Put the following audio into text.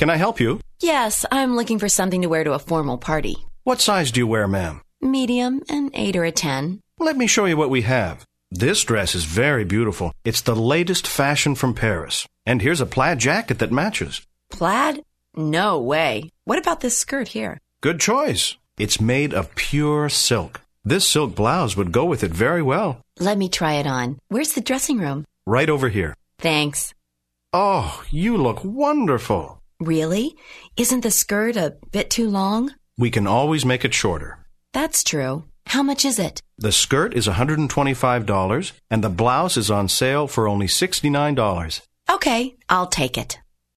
Can I help you? Yes, I'm looking for something to wear to a formal party. What size do you wear, ma'am? Medium, an 8 or a 10. Let me show you what we have. This dress is very beautiful. It's the latest fashion from Paris. And here's a plaid jacket that matches. Plaid? No way. What about this skirt here? Good choice. It's made of pure silk. This silk blouse would go with it very well. Let me try it on. Where's the dressing room? Right over here. Thanks. Oh, you look wonderful. Really? Isn't the skirt a bit too long? We can always make it shorter. That's true. How much is it? The skirt is $125 and the blouse is on sale for only $69. Okay, I'll take it.